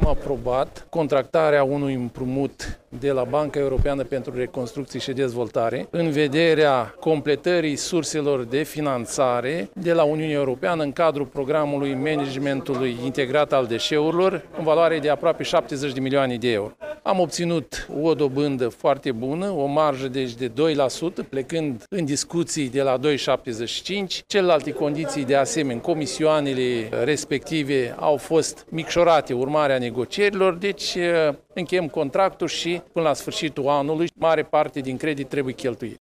aprobat contractarea unui împrumut de la Banca Europeană pentru Reconstrucție și Dezvoltare în vederea completării surselor de finanțare de la Uniunea Europeană în cadrul programului managementului integrat al deșeurilor în valoare de aproape 70 de milioane de euro. Am obținut o dobândă foarte bună, o marjă deci de 2%, plecând în discuții de la 2,75%. Celelalte condiții de asemenea, comisioanele respective au fost micșorate urmarea negocierilor, deci încheiem contractul și până la sfârșitul anului mare parte din credit trebuie cheltuit.